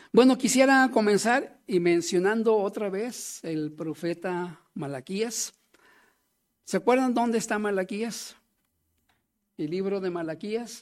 Bueno, quisiera comenzar y mencionando otra vez el profeta Malaquías. ¿Se acuerdan dónde está Malaquías? El libro de Malaquías,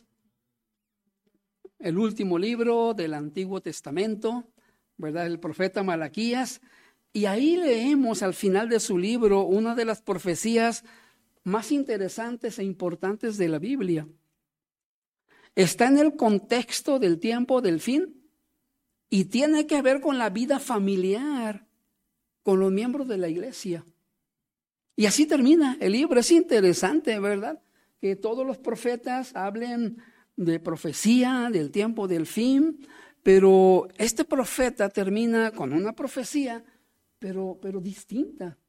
el último libro del Antiguo Testamento, ¿verdad? El profeta Malaquías. Y ahí leemos al final de su libro una de las profecías más interesantes e importantes de la Biblia. Está en el contexto del tiempo del fin y tiene que ver con la vida familiar, con los miembros de la iglesia. Y así termina el libro. Es interesante, ¿verdad? Que todos los profetas hablen de profecía, del tiempo del fin, pero este profeta termina con una profecía, pero distinta.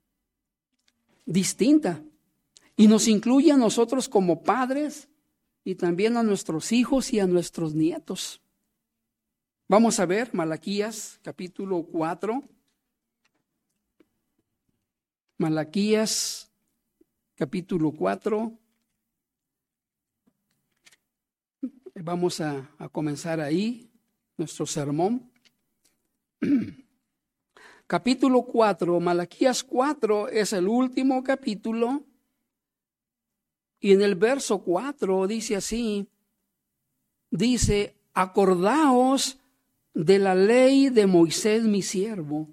Y nos incluye a nosotros como padres y también a nuestros hijos y a nuestros nietos. Vamos a ver Malaquías capítulo 4. Malaquías capítulo 4. Vamos a comenzar ahí nuestro sermón. Capítulo 4, Malaquías 4 es el último capítulo. Y en el verso 4 dice así, dice, acordaos de la ley de Moisés mi siervo.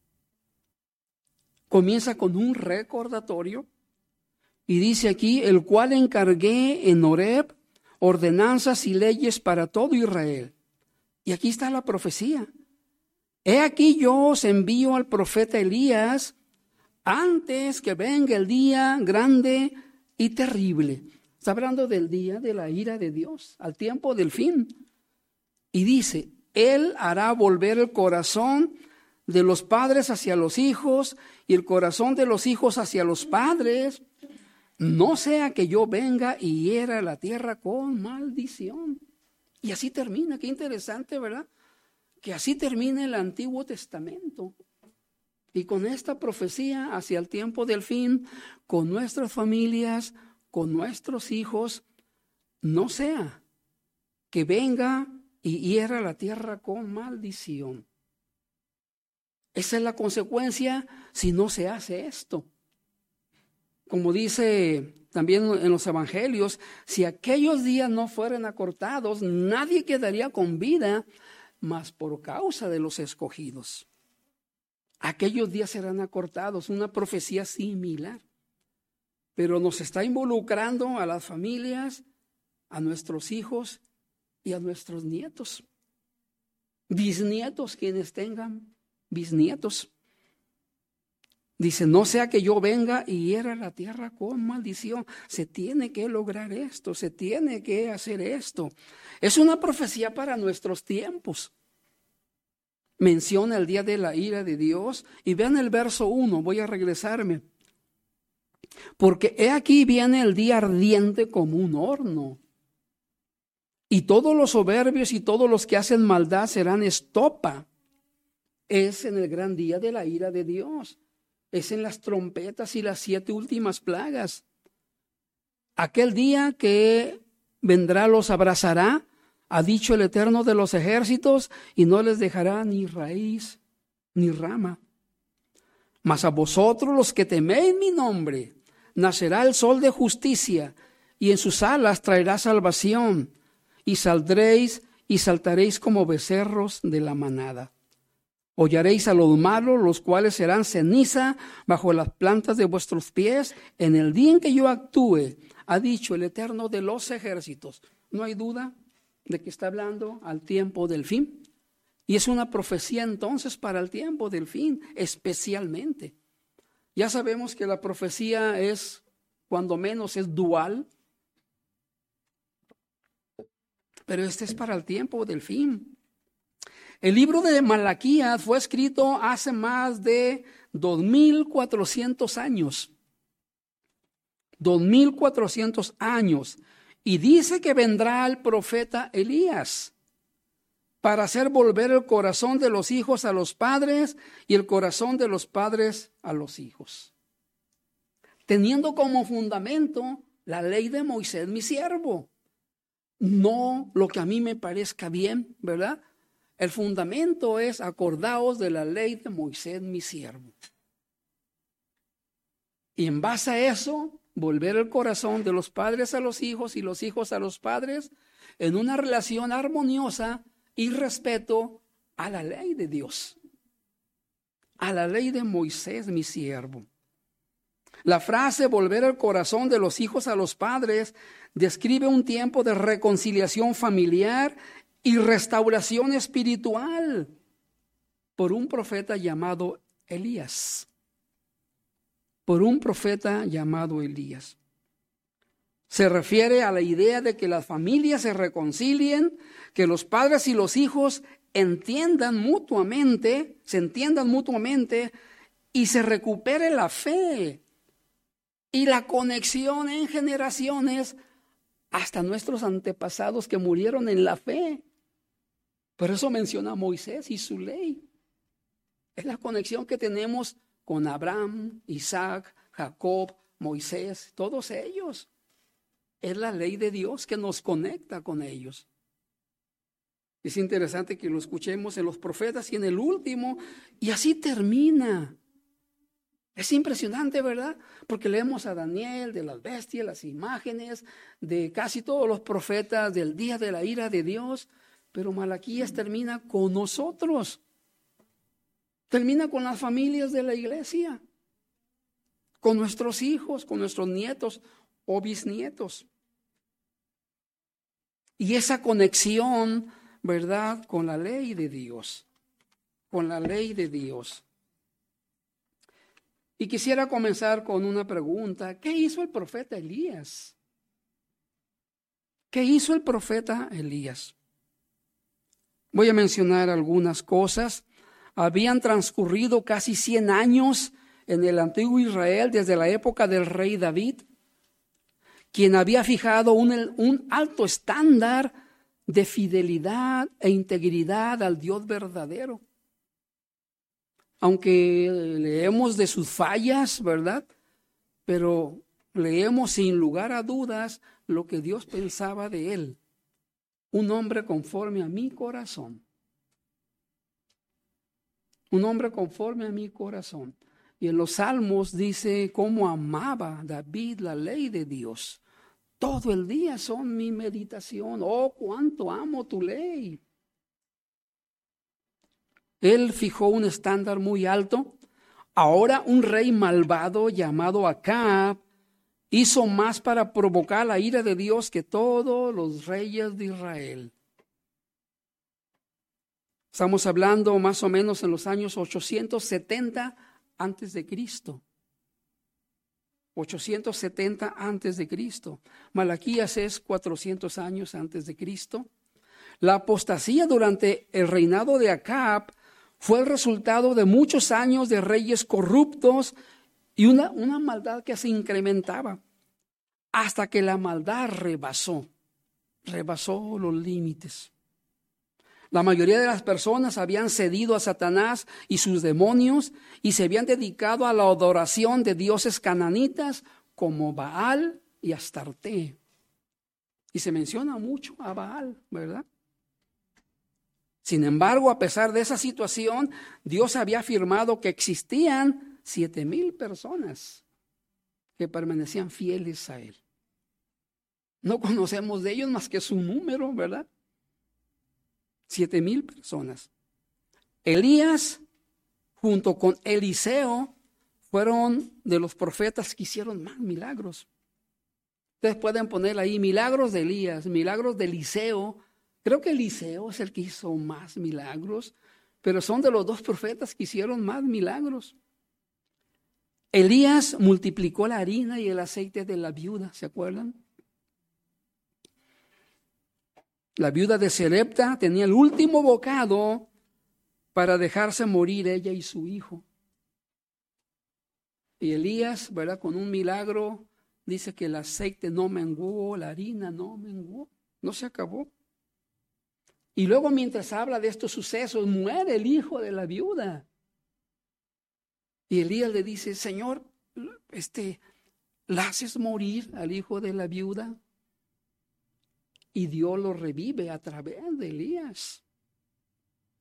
Comienza con un recordatorio y dice aquí, el cual encargué en Horeb ordenanzas y leyes para todo Israel. Y aquí está la profecía. He aquí yo os envío al profeta Elías antes que venga el día grande y terrible. Está hablando del día de la ira de Dios, al tiempo del fin. Y dice, Él hará volver el corazón de los padres hacia los hijos y el corazón de los hijos hacia los padres, no sea que yo venga y hiera la tierra con maldición. Y así termina, qué interesante, ¿verdad? Que así termina el Antiguo Testamento. Y con esta profecía hacia el tiempo del fin, con nuestras familias, con nuestros hijos, no sea que venga y hiera la tierra con maldición. Esa es la consecuencia si no se hace esto. Como dice también en los evangelios, si aquellos días no fueran acortados, nadie quedaría con vida, mas por causa de los escogidos. Aquellos días serán acortados, una profecía similar. Pero nos está involucrando a las familias, a nuestros hijos y a nuestros nietos. Bisnietos, quienes tengan bisnietos. Dice, no sea que yo venga y hiera la tierra con maldición. Se tiene que lograr esto, se tiene que hacer esto. Es una profecía para nuestros tiempos. Menciona el día de la ira de Dios. Y vean el verso 1, voy a regresarme. Porque he aquí viene el día ardiente como un horno. Y todos los soberbios y todos los que hacen maldad serán estopa. Es en el gran día de la ira de Dios. Es en las trompetas y las 7 últimas plagas. Aquel día que vendrá los abrazará, ha dicho el Eterno de los ejércitos, y no les dejará ni raíz ni rama. Mas a vosotros los que teméis mi nombre, nacerá el sol de justicia, y en sus alas traerá salvación, y saldréis y saltaréis como becerros de la manada. Hollaréis a los malos, los cuales serán ceniza bajo las plantas de vuestros pies, en el día en que yo actúe, ha dicho el Eterno de los ejércitos. No hay duda de que está hablando al tiempo del fin. Y es una profecía entonces para el tiempo del fin, especialmente. Ya sabemos que la profecía es, cuando menos, es dual. Pero este es para el tiempo del fin. El libro de Malaquías fue escrito hace más de 2,400 años. 2,400 años. Y dice que vendrá el profeta Elías para hacer volver el corazón de los hijos a los padres y el corazón de los padres a los hijos. Teniendo como fundamento la ley de Moisés, mi siervo. No lo que a mí me parezca bien, ¿verdad? El fundamento es: acordaos de la ley de Moisés, mi siervo. Y en base a eso, volver el corazón de los padres a los hijos y los hijos a los padres en una relación armoniosa y respeto a la ley de Dios, a la ley de Moisés, mi siervo. La frase volver el corazón de los hijos a los padres describe un tiempo de reconciliación familiar y restauración espiritual por un profeta llamado Elías. Por un profeta llamado Elías. Se refiere a la idea de que las familias se reconcilien, que los padres y los hijos se entiendan mutuamente y se recupere la fe y la conexión en generaciones hasta nuestros antepasados que murieron en la fe. Por eso menciona a Moisés y su ley. Es la conexión que tenemos con Abraham, Isaac, Jacob, Moisés, todos ellos. Es la ley de Dios que nos conecta con ellos. Es interesante que lo escuchemos en los profetas y en el último, y así termina. Es impresionante, ¿verdad? Porque leemos a Daniel, de las bestias, las imágenes, de casi todos los profetas del día de la ira de Dios, pero Malaquías termina con nosotros. Termina con las familias de la iglesia, con nuestros hijos, con nuestros nietos o bisnietos. Y esa conexión, ¿verdad?, con la ley de Dios, con la ley de Dios. Y quisiera comenzar con una pregunta. ¿Qué hizo el profeta Elías? ¿Qué hizo el profeta Elías? Voy a mencionar algunas cosas. Habían transcurrido casi 100 años en el antiguo Israel desde la época del rey David, quien había fijado un alto estándar de fidelidad e integridad al Dios verdadero. Aunque leemos de sus fallas, ¿verdad? Pero leemos sin lugar a dudas lo que Dios pensaba de él. Un hombre conforme a mi corazón. Un hombre conforme a mi corazón. Y en los Salmos dice cómo amaba David la ley de Dios. Todo el día son mi meditación. Oh, cuánto amo tu ley. Él fijó un estándar muy alto. Ahora un rey malvado llamado Acab hizo más para provocar la ira de Dios que todos los reyes de Israel. Estamos hablando más o menos en los años 870 antes de Cristo. 870 antes de Cristo. Malaquías es 400 años antes de Cristo. La apostasía durante el reinado de Acab fue el resultado de muchos años de reyes corruptos y una maldad que se incrementaba hasta que la maldad rebasó los límites. La mayoría de las personas habían cedido a Satanás y sus demonios y se habían dedicado a la adoración de dioses cananitas como Baal y Astarte. Y se menciona mucho a Baal, ¿verdad? Sin embargo, a pesar de esa situación, Dios había afirmado que existían 7,000 personas que permanecían fieles a Él. No conocemos de ellos más que su número, ¿verdad? 7,000 personas. Elías, junto con Eliseo, fueron de los profetas que hicieron más milagros. Ustedes pueden poner ahí milagros de Elías, milagros de Eliseo. Creo que Eliseo es el que hizo más milagros, pero son de los dos profetas que hicieron más milagros. Elías multiplicó la harina y el aceite de la viuda, ¿se acuerdan? La viuda de Sarepta tenía el último bocado para dejarse morir ella y su hijo. Y Elías, ¿verdad?, con un milagro, dice que el aceite no menguó, la harina no menguó, no se acabó. Y luego, mientras habla de estos sucesos, muere el hijo de la viuda. Y Elías le dice: Señor, ¿la haces morir al hijo de la viuda? Y Dios lo revive a través de Elías.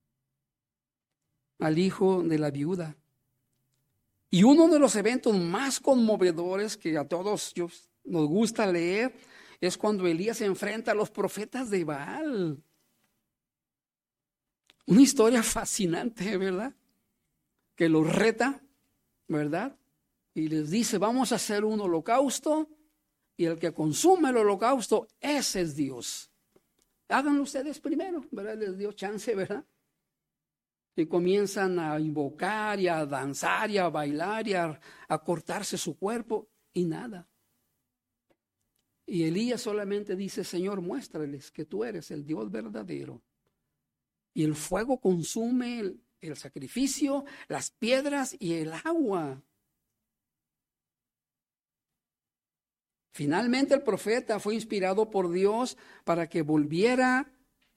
al hijo de la viuda. Y uno de los eventos más conmovedores que a todos nos gusta leer es cuando Elías se enfrenta a los profetas de Baal. Una historia fascinante, ¿verdad? Que los reta, ¿verdad? Y les dice, vamos a hacer un holocausto y el que consume el holocausto, ese es Dios. Háganlo ustedes primero, ¿verdad? Les dio chance, ¿verdad? Y comienzan a invocar y a danzar y a bailar y a cortarse su cuerpo y nada. Y Elías solamente dice, Señor, muéstrales que tú eres el Dios verdadero. Y el fuego consume el sacrificio, las piedras y el agua. Finalmente el profeta fue inspirado por Dios para que volviera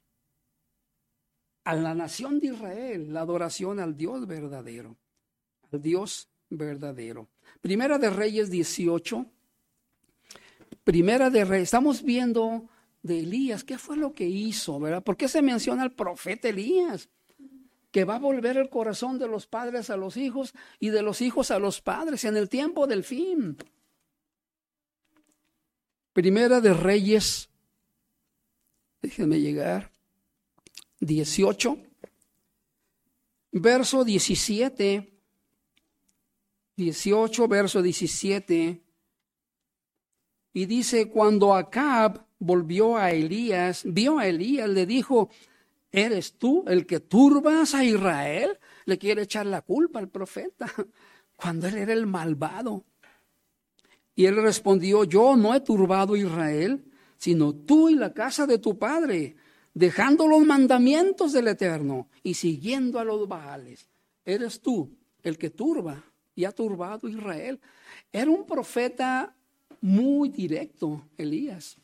a la nación de Israel la adoración al Dios verdadero. Al Dios verdadero. Primera de Reyes 18. Primera de Reyes. Estamos viendo de Elías. ¿Qué fue lo que hizo, verdad? ¿Por qué se menciona al profeta Elías? Que va a volver el corazón de los padres a los hijos y de los hijos a los padres en el tiempo del fin. Primera de Reyes, déjenme llegar, 18, verso 17, 18, verso 17, y dice, cuando Acab volvió a Elías, vio a Elías, le dijo, ¿eres tú el que turbas a Israel? Le quiere echar la culpa al profeta, cuando él era el malvado. Y él respondió, yo no he turbado a Israel, sino tú y la casa de tu padre, dejando los mandamientos del Eterno y siguiendo a los Baales. Eres tú el que turba y ha turbado a Israel. Era un profeta muy directo, Elías.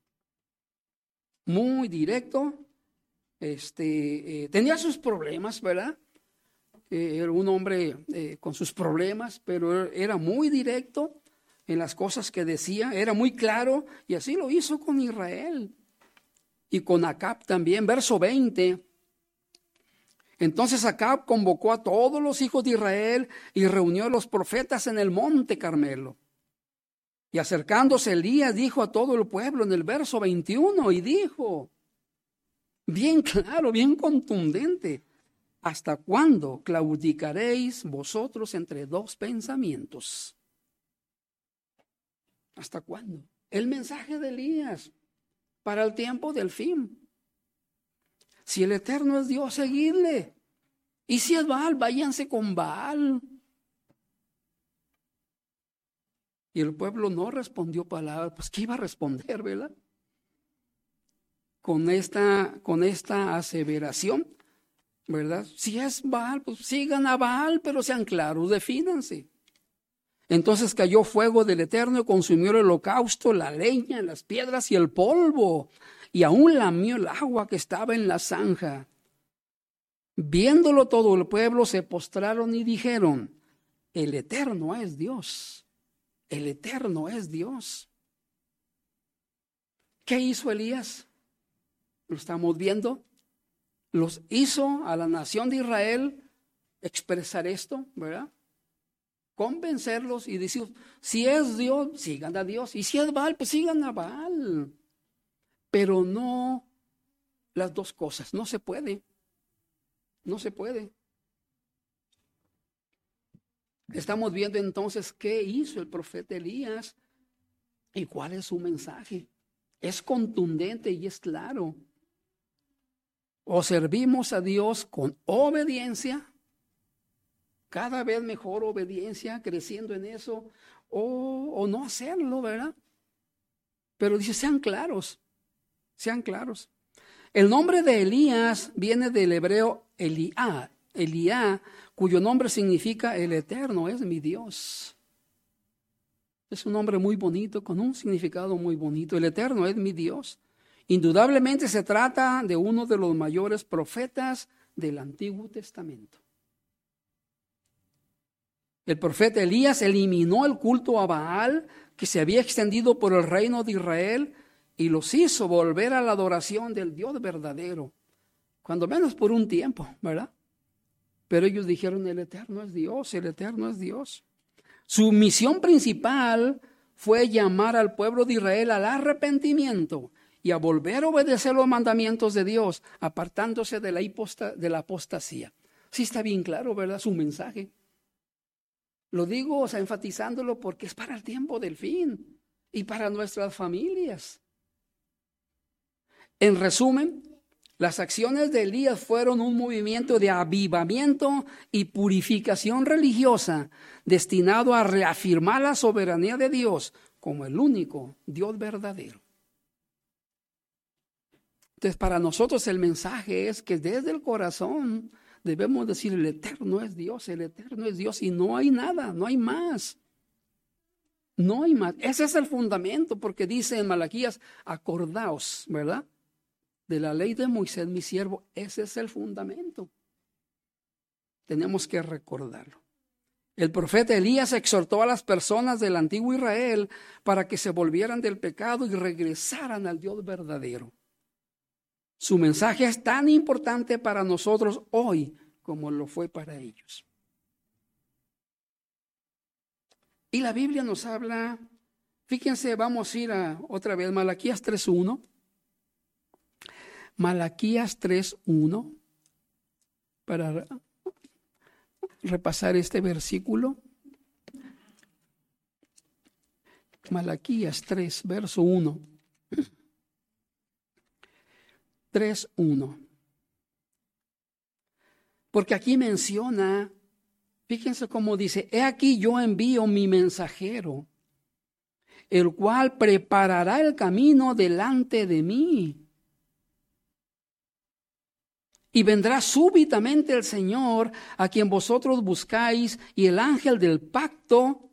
Muy directo. Tenía sus problemas, ¿verdad? Era un hombre con sus problemas, pero era muy directo en las cosas que decía, era muy claro, y así lo hizo con Israel y con Acab también. Verso 20, entonces Acab convocó a todos los hijos de Israel y reunió a los profetas en el monte Carmelo. Y acercándose Elías dijo a todo el pueblo en el verso 21, y dijo, bien claro, bien contundente, ¿hasta cuándo claudicaréis vosotros entre dos pensamientos? ¿Hasta cuándo? El mensaje de Elías para el tiempo del fin. Si el Eterno es Dios, seguidle. Y si es Baal, váyanse con Baal. Y el pueblo no respondió palabra. Pues ¿qué iba a responder, verdad? Con esta aseveración, ¿verdad? Si es Baal, pues sigan a Baal, pero sean claros, defínanse. Entonces cayó fuego del Eterno y consumió el holocausto, la leña, las piedras y el polvo, y aún lamió el agua que estaba en la zanja. Viéndolo todo el pueblo se postraron y dijeron, el Eterno es Dios, el Eterno es Dios. ¿Qué hizo Elías? Lo estamos viendo. Los hizo a la nación de Israel expresar esto, ¿verdad? Convencerlos y decir, si es Dios, sigan a Dios. Y si es Baal, pues sigan a Baal. Pero no las dos cosas. No se puede. No se puede. Estamos viendo entonces qué hizo el profeta Elías y cuál es su mensaje. Es contundente y es claro. O servimos a Dios con obediencia, cada vez mejor obediencia, creciendo en eso, o no hacerlo, ¿verdad? Pero dice, sean claros, sean claros. El nombre de Elías viene del hebreo Eliá, cuyo nombre significa el Eterno es mi Dios. Es un nombre muy bonito, con un significado muy bonito. El Eterno es mi Dios. Indudablemente se trata de uno de los mayores profetas del Antiguo Testamento. El profeta Elías eliminó el culto a Baal que se había extendido por el reino de Israel y los hizo volver a la adoración del Dios verdadero, cuando menos por un tiempo, ¿verdad? Pero ellos dijeron, el Eterno es Dios, el Eterno es Dios. Su misión principal fue llamar al pueblo de Israel al arrepentimiento y a volver a obedecer los mandamientos de Dios, apartándose de la apostasía. Sí está bien claro, ¿verdad? Su mensaje. Lo digo, enfatizándolo porque es para el tiempo del fin y para nuestras familias. En resumen, las acciones de Elías fueron un movimiento de avivamiento y purificación religiosa destinado a reafirmar la soberanía de Dios como el único Dios verdadero. Entonces, para nosotros el mensaje es que desde el corazón debemos decir, el Eterno es Dios, el Eterno es Dios, y no hay nada, no hay más. No hay más. Ese es el fundamento, porque dice en Malaquías, acordaos, ¿verdad?, de la ley de Moisés, mi siervo. Ese es el fundamento. Tenemos que recordarlo. El profeta Elías exhortó a las personas del antiguo Israel para que se volvieran del pecado y regresaran al Dios verdadero. Su mensaje es tan importante para nosotros hoy como lo fue para ellos. Y la Biblia nos habla, fíjense, vamos a ir otra vez, Malaquías 3:1. Malaquías 3:1, para repasar este versículo. Malaquías 3, verso 1. 3:1. Porque aquí menciona, fíjense cómo dice, he aquí yo envío mi mensajero, el cual preparará el camino delante de mí. Y vendrá súbitamente el Señor, a quien vosotros buscáis, y el ángel del pacto.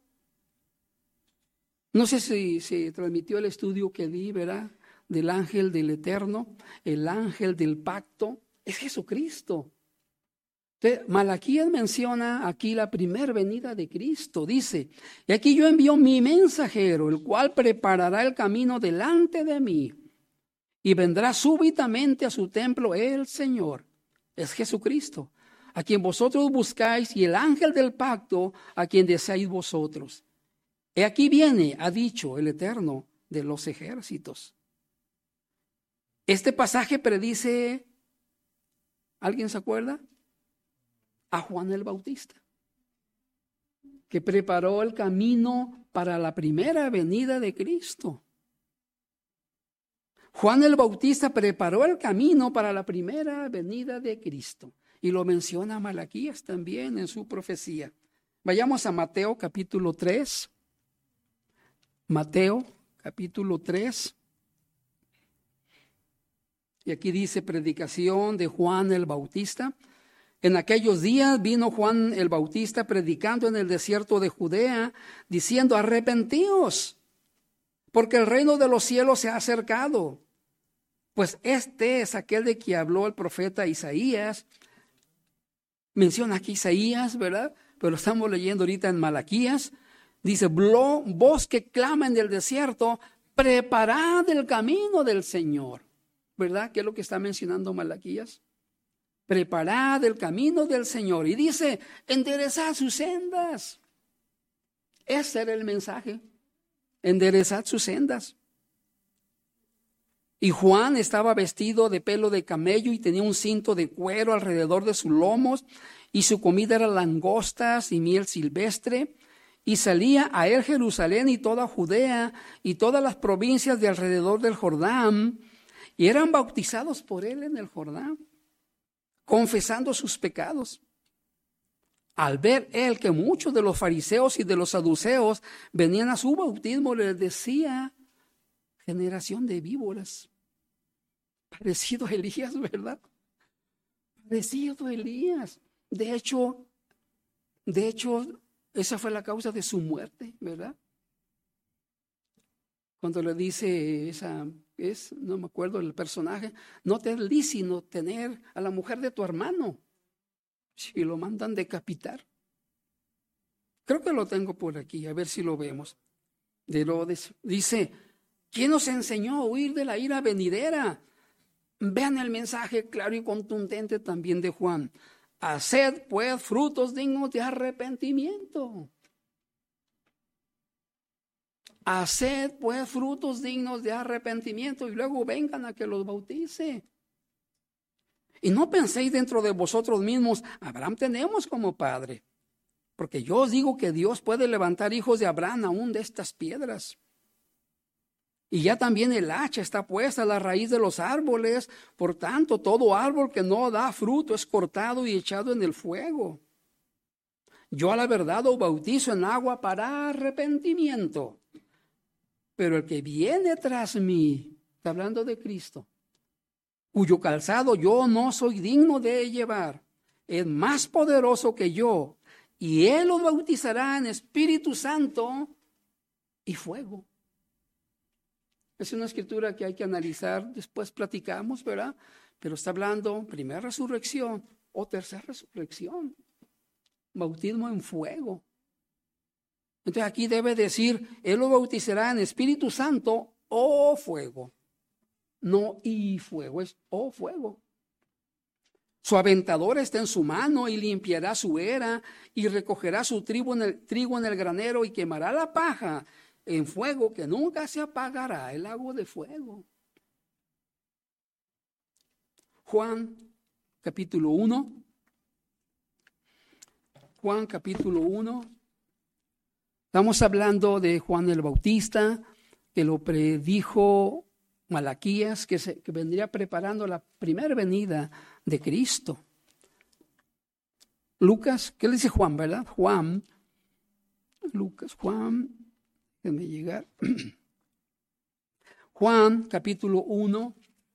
No sé si se transmitió el estudio que di, ¿verdad?, del ángel del Eterno. El ángel del pacto es Jesucristo. Entonces, Malaquías menciona aquí la primera venida de Cristo. Dice, y aquí yo envío mi mensajero, el cual preparará el camino delante de mí. Y vendrá súbitamente a su templo el Señor. Es Jesucristo, a quien vosotros buscáis, y el ángel del pacto, a quien deseáis vosotros. He aquí viene, ha dicho el Eterno de los ejércitos. Este pasaje predice, ¿alguien se acuerda? A Juan el Bautista, que preparó el camino para la primera venida de Cristo. Juan el Bautista preparó el camino para la primera venida de Cristo. Y lo menciona Malaquías también en su profecía. Vayamos a Mateo capítulo 3. Mateo capítulo 3. Y aquí dice predicación de Juan el Bautista. En aquellos días vino Juan el Bautista predicando en el desierto de Judea, diciendo, arrepentíos, porque el reino de los cielos se ha acercado. Pues este es aquel de que habló el profeta Isaías. Menciona aquí Isaías, ¿verdad? Pero lo estamos leyendo ahorita en Malaquías. Dice, voz que clama en el desierto, preparad el camino del Señor. ¿Verdad? ¿Qué es lo que está mencionando Malaquías? Preparad el camino del Señor. Y dice, enderezad sus sendas. Ese era el mensaje. Enderezad sus sendas. Y Juan estaba vestido de pelo de camello y tenía un cinto de cuero alrededor de sus lomos, y su comida era langostas y miel silvestre. Y salía a él Jerusalén y toda Judea y todas las provincias de alrededor del Jordán, y eran bautizados por él en el Jordán, confesando sus pecados. Al ver él que muchos de los fariseos y de los saduceos venían a su bautismo, les decía, generación de víboras. Parecido a Elías, ¿verdad? Parecido a Elías. De hecho, esa fue la causa de su muerte, ¿verdad? Cuando le dice no me acuerdo el personaje, no te es lícito tener a la mujer de tu hermano. Y lo mandan decapitar. Creo que lo tengo por aquí, a ver si lo vemos. De Herodes. Dice, ¿quién nos enseñó a huir de la ira venidera? Vean el mensaje claro y contundente también de Juan. haced pues frutos dignos de arrepentimiento. Haced pues frutos dignos de arrepentimiento y luego vengan a que los bautice. Y no penséis dentro de vosotros mismos, Abraham tenemos como padre. Porque yo os digo que Dios puede levantar hijos de Abraham aún de estas piedras. Y ya también el hacha está puesta a la raíz de los árboles. Por tanto, todo árbol que no da fruto es cortado y echado en el fuego. Yo a la verdad os bautizo en agua para arrepentimiento. Pero el que viene tras mí, está hablando de Cristo, cuyo calzado yo no soy digno de llevar, es más poderoso que yo, y él os bautizará en Espíritu Santo y fuego. Es una escritura que hay que analizar, después platicamos, ¿verdad? Pero está hablando primera resurrección o tercera resurrección. Bautismo en fuego. Entonces aquí debe decir, él lo bautizará en Espíritu Santo o fuego. No y fuego, es o fuego. Su aventador está en su mano y limpiará su era y recogerá su trigo en el granero y quemará la paja en fuego que nunca se apagará, el lago de fuego. Juan capítulo 1. Juan capítulo 1. Estamos hablando de Juan el Bautista, que lo predijo Malaquías, que vendría preparando la primera venida de Cristo. Lucas, ¿qué le dice Juan, verdad? Juan, déjenme llegar. Juan, capítulo 1,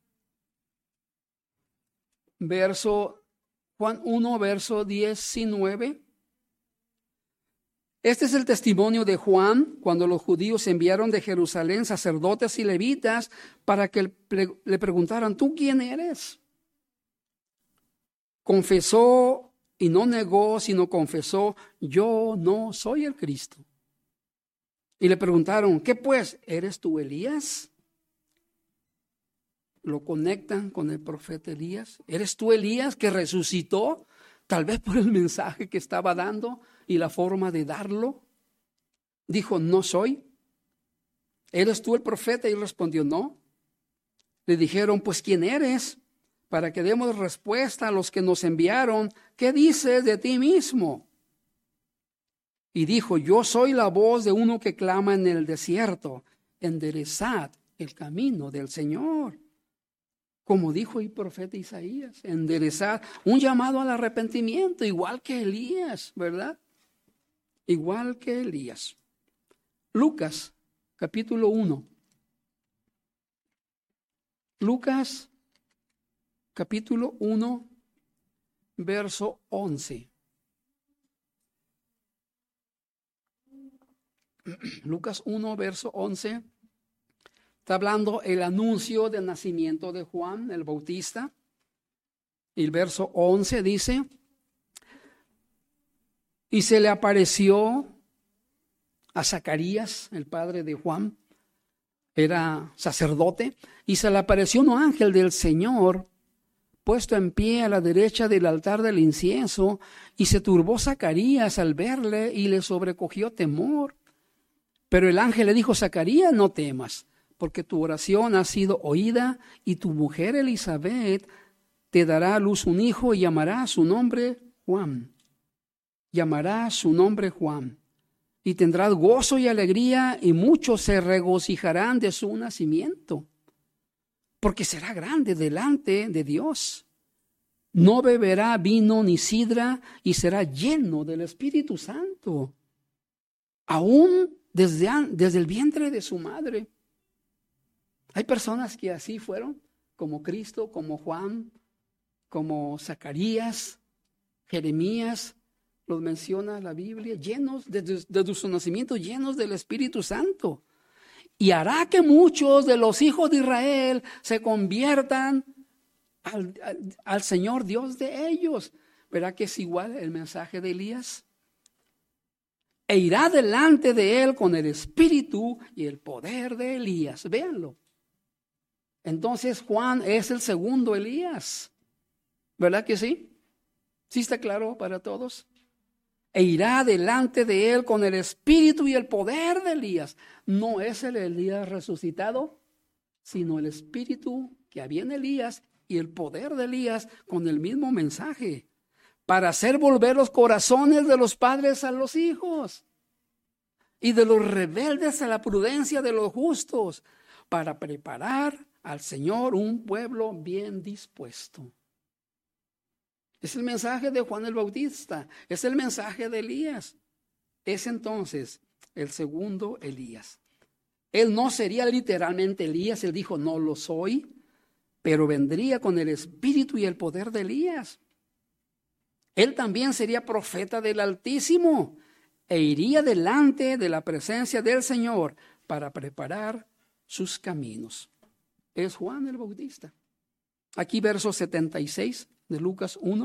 Juan 1, verso 19. Este es el testimonio de Juan cuando los judíos enviaron de Jerusalén sacerdotes y levitas para que le preguntaran, ¿tú quién eres? Confesó y no negó, sino confesó, yo no soy el Cristo. Y le preguntaron, ¿qué pues? ¿Eres tú Elías? Lo conectan con el profeta Elías. ¿Eres tú Elías que resucitó? Tal vez por el mensaje que estaba dando y la forma de darlo. Dijo, no soy. ¿Eres tú el profeta? Y respondió, no. Le dijeron, pues ¿quién eres? Para que demos respuesta a los que nos enviaron. ¿Qué dices de ti mismo? Y dijo, yo soy la voz de uno que clama en el desierto. Enderezad el camino del Señor. Como dijo el profeta Isaías, enderezad, un llamado al arrepentimiento, igual que Elías, ¿verdad? Igual que Elías. Lucas, capítulo 1. Lucas, capítulo 1, verso 11. Lucas 1, verso 11. Está hablando el anuncio del nacimiento de Juan el Bautista. Y el verso 11 dice, y se le apareció a Zacarías, el padre de Juan, era sacerdote, y se le apareció un ángel del Señor puesto en pie a la derecha del altar del incienso, y se turbó Zacarías al verle y le sobrecogió temor. Pero el ángel le dijo, Zacarías, no temas, porque tu oración ha sido oída, y tu mujer Elizabeth te dará a luz un hijo y llamará su nombre Juan. Llamará su nombre Juan. Y tendrás gozo y alegría, y muchos se regocijarán de su nacimiento, porque será grande delante de Dios. No beberá vino ni sidra, y será lleno del Espíritu Santo, aún desde el vientre de su madre. Hay personas que así fueron, como Cristo, como Juan, como Zacarías, Jeremías, los menciona la Biblia, llenos desde su nacimiento, llenos del Espíritu Santo. Y hará que muchos de los hijos de Israel se conviertan al Señor Dios de ellos. ¿Verdad que es igual el mensaje de Elías? E irá delante de él con el espíritu y el poder de Elías. Véanlo. Entonces Juan es el segundo Elías. ¿Verdad que sí? ¿Sí está claro para todos? E irá delante de él con el espíritu y el poder de Elías. No es el Elías resucitado, sino el espíritu que había en Elías y el poder de Elías con el mismo mensaje, para hacer volver los corazones de los padres a los hijos y de los rebeldes a la prudencia de los justos, para preparar al Señor un pueblo bien dispuesto. Es el mensaje de Juan el Bautista, es el mensaje de Elías. Es entonces el segundo Elías. Él no sería literalmente Elías, él dijo, no lo soy, pero vendría con el espíritu y el poder de Elías. Él también sería profeta del Altísimo e iría delante de la presencia del Señor para preparar sus caminos. Es Juan el Bautista. Aquí verso 76 de Lucas 1.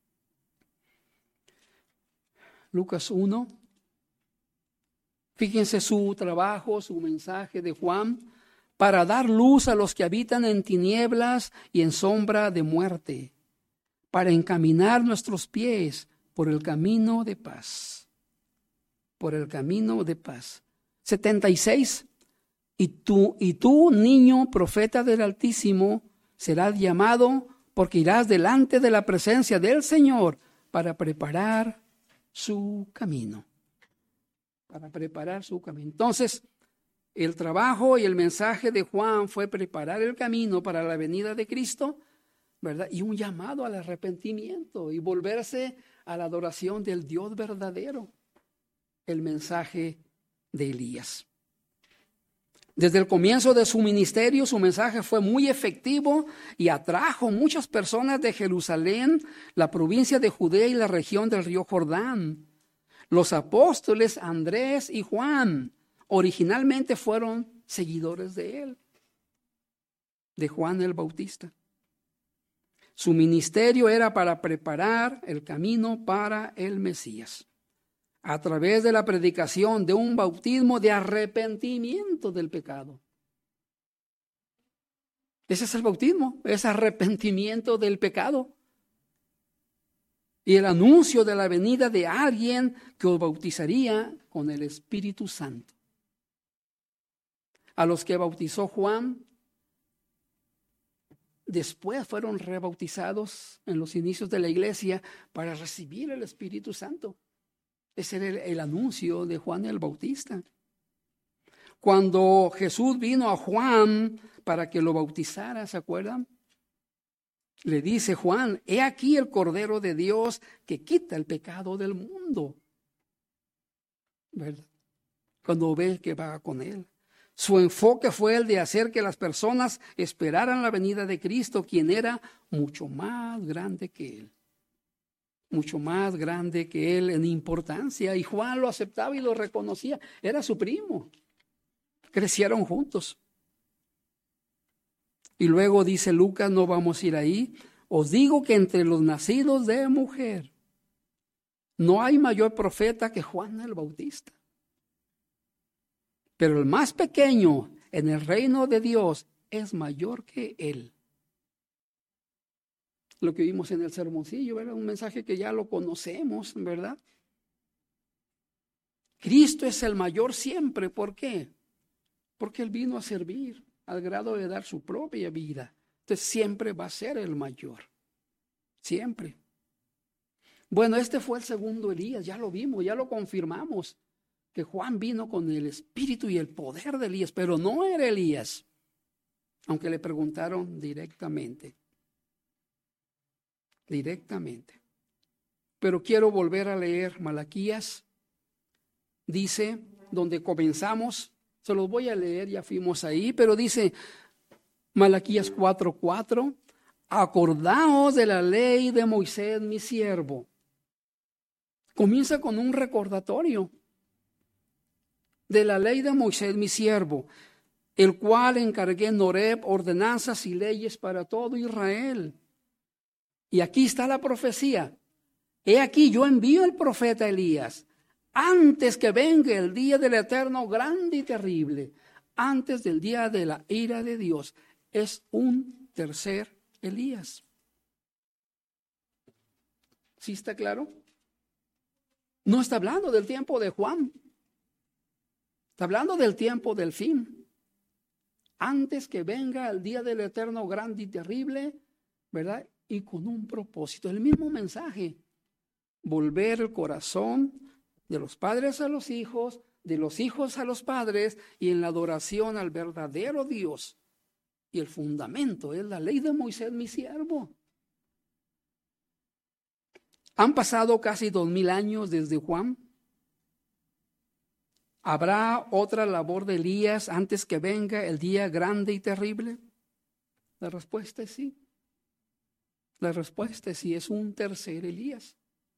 Lucas 1. Fíjense su trabajo, su mensaje de Juan, para dar luz a los que habitan en tinieblas y en sombra de muerte, para encaminar nuestros pies por el camino de paz. Por el camino de paz. 76. Y tú, niño profeta del Altísimo, serás llamado porque irás delante de la presencia del Señor para preparar su camino. Para preparar su camino. Entonces, el trabajo y el mensaje de Juan fue preparar el camino para la venida de Cristo, ¿verdad? Y un llamado al arrepentimiento y volverse a la adoración del Dios verdadero. El mensaje de Elías. Desde el comienzo de su ministerio, su mensaje fue muy efectivo y atrajo muchas personas de Jerusalén, la provincia de Judea y la región del río Jordán. Los apóstoles Andrés y Juan originalmente fueron seguidores de él, de Juan el Bautista. Su ministerio era para preparar el camino para el Mesías, a través de la predicación de un bautismo de arrepentimiento del pecado. Ese es el bautismo, es arrepentimiento del pecado. Y el anuncio de la venida de alguien que os bautizaría con el Espíritu Santo. A los que bautizó Juan, después fueron rebautizados en los inicios de la iglesia para recibir el Espíritu Santo. Ese era el anuncio de Juan el Bautista. Cuando Jesús vino a Juan para que lo bautizara, ¿se acuerdan? Le dice Juan, he aquí el Cordero de Dios que quita el pecado del mundo. ¿Verdad? Cuando ve que va con él. Su enfoque fue el de hacer que las personas esperaran la venida de Cristo, quien era mucho más grande que él. Mucho más grande que él en importancia. Y Juan lo aceptaba y lo reconocía. Era su primo. Crecieron juntos. Y luego dice Lucas, no vamos a ir ahí. Os digo que entre los nacidos de mujer no hay mayor profeta que Juan el Bautista. Pero el más pequeño en el reino de Dios es mayor que él. Lo que vimos en el sermoncillo, ¿verdad? Un mensaje que ya lo conocemos, ¿verdad? Cristo es el mayor siempre. ¿Por qué? Porque él vino a servir al grado de dar su propia vida. Entonces siempre va a ser el mayor. Siempre. Bueno, este fue el segundo Elías, ya lo vimos, ya lo confirmamos. Que Juan vino con el espíritu y el poder de Elías, pero no era Elías. Aunque le preguntaron directamente. Pero quiero volver a leer Malaquías. Dice, donde comenzamos, se los voy a leer, ya fuimos ahí, pero dice Malaquías 4:4, acordaos de la ley de Moisés, mi siervo. Comienza con un recordatorio de la ley de Moisés, mi siervo, el cual encargué en Horeb ordenanzas y leyes para todo Israel. Y aquí está la profecía. He aquí, yo envío al profeta Elías antes que venga el día del Eterno grande y terrible, antes del día de la ira de Dios. Es un tercer Elías. ¿Sí está claro? No está hablando del tiempo de Juan. Está hablando del tiempo del fin. Antes que venga el día del eterno grande y terrible, ¿verdad? Y con un propósito. El mismo mensaje. Volver el corazón de los padres a los hijos, de los hijos a los padres, y en la adoración al verdadero Dios. Y el fundamento es la ley de Moisés, mi siervo. Han pasado casi 2000 años desde Juan. ¿Habrá otra labor de Elías antes que venga el día grande y terrible? La respuesta es sí. La respuesta es sí, es un tercer Elías.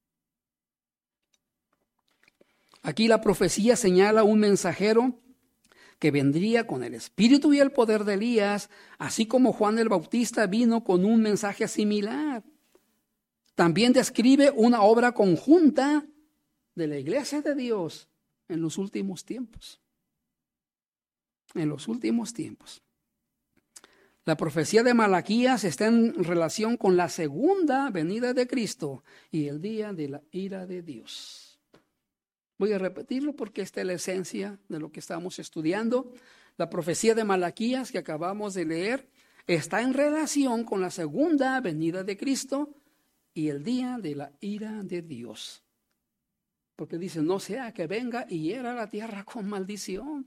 Aquí la profecía señala un mensajero que vendría con el espíritu y el poder de Elías, así como Juan el Bautista vino con un mensaje similar. También describe una obra conjunta de la iglesia de Dios en los últimos tiempos. En los últimos tiempos. La profecía de Malaquías está en relación con la segunda venida de Cristo y el día de la ira de Dios. Voy a repetirlo porque esta es la esencia de lo que estamos estudiando. La profecía de Malaquías que acabamos de leer está en relación con la segunda venida de Cristo y el día de la ira de Dios. Porque dice, no sea que venga y hiera la tierra con maldición.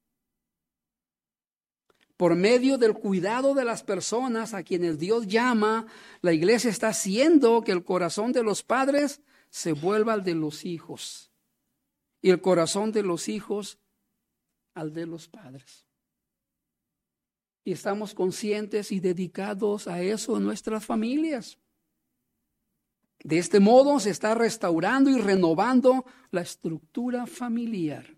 Por medio del cuidado de las personas a quienes Dios llama, la iglesia está haciendo que el corazón de los padres se vuelva al de los hijos. Y el corazón de los hijos al de los padres. Y estamos conscientes y dedicados a eso en nuestras familias. De este modo se está restaurando y renovando la estructura familiar.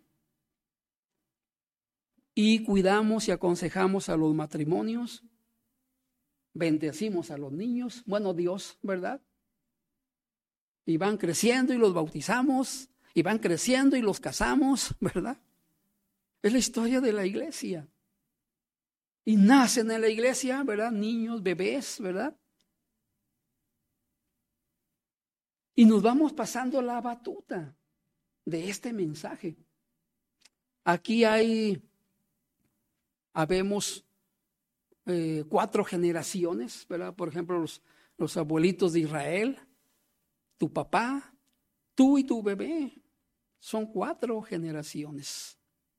Y cuidamos y aconsejamos a los matrimonios, bendecimos a los niños, bueno, Dios, ¿verdad? Y van creciendo y los bautizamos, y van creciendo y los casamos, ¿verdad? Es la historia de la iglesia. Y nacen en la iglesia, ¿verdad? Niños, bebés, ¿verdad? Y nos vamos pasando la batuta de este mensaje. Aquí habemos 4 generaciones, ¿verdad? Por ejemplo, los abuelitos de Israel, tu papá, tú y tu bebé. Son 4 generaciones.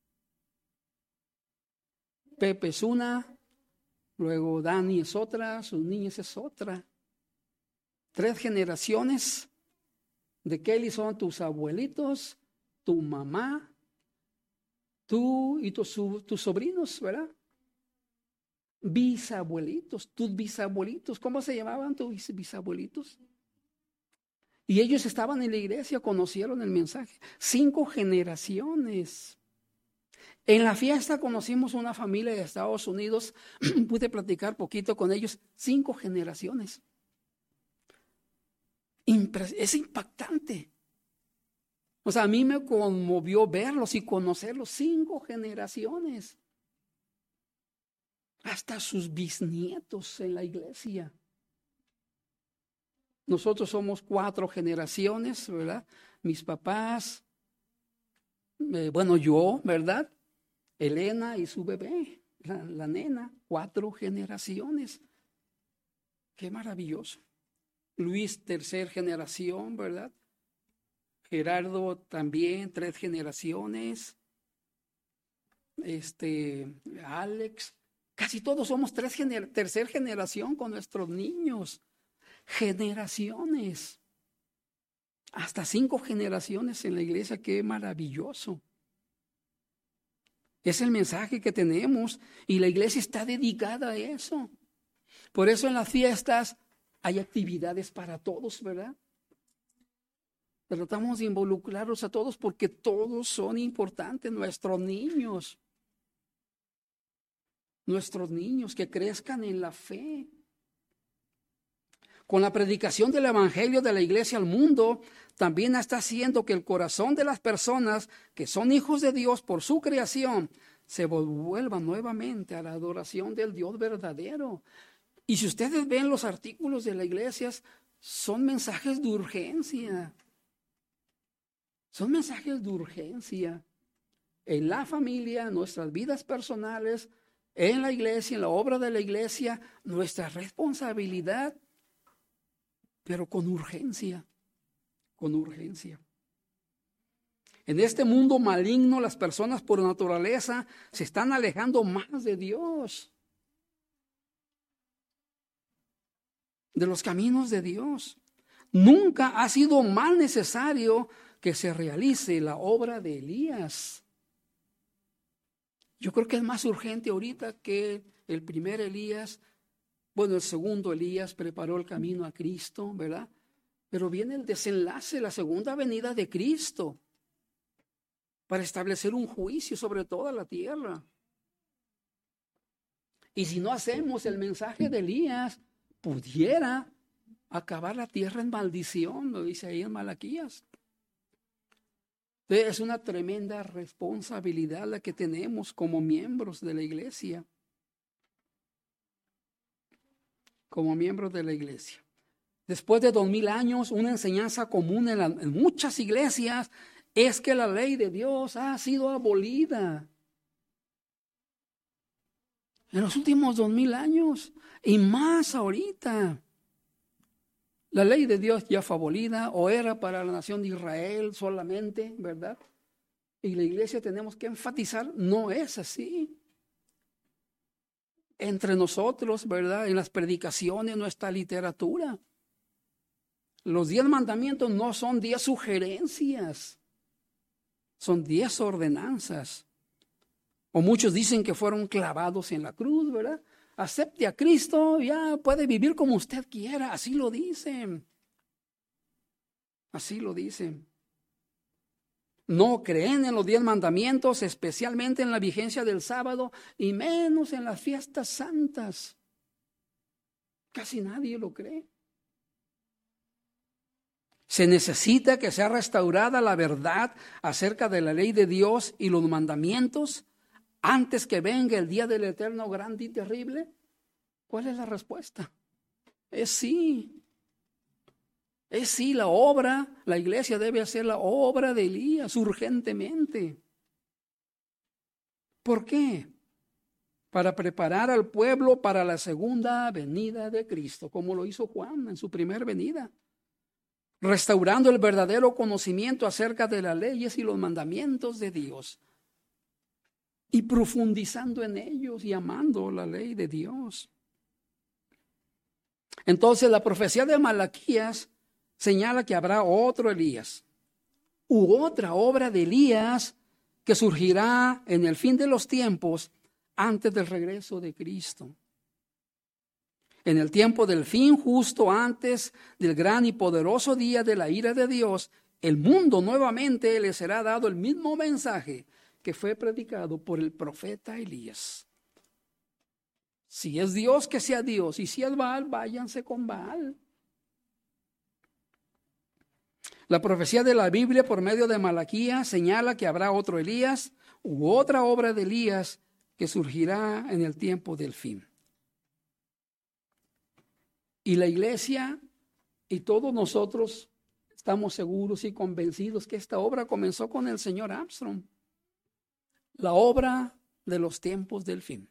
Pepe es una, luego Dani es otra, sus niñas es otra. 3 generaciones. De Kelly son tus abuelitos, tu mamá, tú y tus sobrinos, ¿verdad? Bisabuelitos, tus bisabuelitos. ¿Cómo se llamaban tus bisabuelitos? Y ellos estaban en la iglesia, conocieron el mensaje. 5 generaciones. En la fiesta conocimos una familia de Estados Unidos, pude platicar poquito con ellos, 5 generaciones. Es impactante. O sea, a mí me conmovió verlos y conocerlos, 5 generaciones. Hasta sus bisnietos en la iglesia. Nosotros somos 4 generaciones, ¿verdad? Mis papás, bueno, yo, ¿verdad? Elena y su bebé, la nena, 4 generaciones. Qué maravilloso. Luis, 3ª generación, ¿verdad? Gerardo también, 3 generaciones. Alex, casi todos somos 3ª generación con nuestros niños. Generaciones. Hasta 5 generaciones en la iglesia, qué maravilloso. Es el mensaje que tenemos y la iglesia está dedicada a eso. Por eso en las fiestas hay actividades para todos, ¿verdad? Tratamos de involucrarlos a todos porque todos son importantes, nuestros niños que crezcan en la fe. Con la predicación del evangelio de la iglesia al mundo, también está haciendo que el corazón de las personas que son hijos de Dios por su creación se vuelva nuevamente a la adoración del Dios verdadero. Y si ustedes ven los artículos de la iglesia, son mensajes de urgencia. Son mensajes de urgencia. En la familia, en nuestras vidas personales, en la iglesia, en la obra de la iglesia, nuestra responsabilidad, pero con urgencia, con urgencia. En este mundo maligno, las personas por naturaleza se están alejando más de Dios, de los caminos de Dios. Nunca ha sido más necesario que se realice la obra de Elías. Yo creo que es más urgente ahorita que el primer Elías. Bueno, el segundo Elías preparó el camino a Cristo, ¿verdad? Pero viene el desenlace, la segunda venida de Cristo, para establecer un juicio sobre toda la tierra. Y si no hacemos el mensaje de Elías, pudiera acabar la tierra en maldición, lo dice ahí en Malaquías. Es una tremenda responsabilidad la que tenemos como miembros de la iglesia. Como miembros de la iglesia. Después de 2000 años, una enseñanza común en muchas iglesias es que la ley de Dios ha sido abolida. En los últimos 2000 años y más ahorita. La ley de Dios ya fue abolida o era para la nación de Israel solamente, ¿verdad? Y la iglesia tenemos que enfatizar, no es así. Entre nosotros, ¿verdad? En las predicaciones, en nuestra literatura. Los 10 mandamientos no son 10 sugerencias, son 10 ordenanzas. O muchos dicen que fueron clavados en la cruz, ¿verdad? Acepte a Cristo, ya puede vivir como usted quiera, así lo dicen. Así lo dicen. No creen en los 10 mandamientos, especialmente en la vigencia del sábado y menos en las fiestas santas. Casi nadie lo cree. Se necesita que sea restaurada la verdad acerca de la ley de Dios y los mandamientos antes que venga el día del eterno grande y terrible. ¿Cuál es la respuesta? Es sí. Es sí, la obra, la iglesia debe hacer la obra de Elías urgentemente. ¿Por qué? Para preparar al pueblo para la segunda venida de Cristo, como lo hizo Juan en su primera venida. Restaurando el verdadero conocimiento acerca de las leyes y los mandamientos de Dios. Y profundizando en ellos y amando la ley de Dios. Entonces la profecía de Malaquías señala que habrá otro Elías u otra obra de Elías que surgirá en el fin de los tiempos antes del regreso de Cristo. En el tiempo del fin, justo antes del gran y poderoso día de la ira de Dios, el mundo nuevamente le será dado el mismo mensaje que fue predicado por el profeta Elías. Si es Dios, que sea Dios, y si es Baal, váyanse con Baal. La profecía de la Biblia por medio de Malaquías señala que habrá otro Elías u otra obra de Elías que surgirá en el tiempo del fin. Y la iglesia y todos nosotros estamos seguros y convencidos que esta obra comenzó con el señor Armstrong. La obra de los tiempos del fin.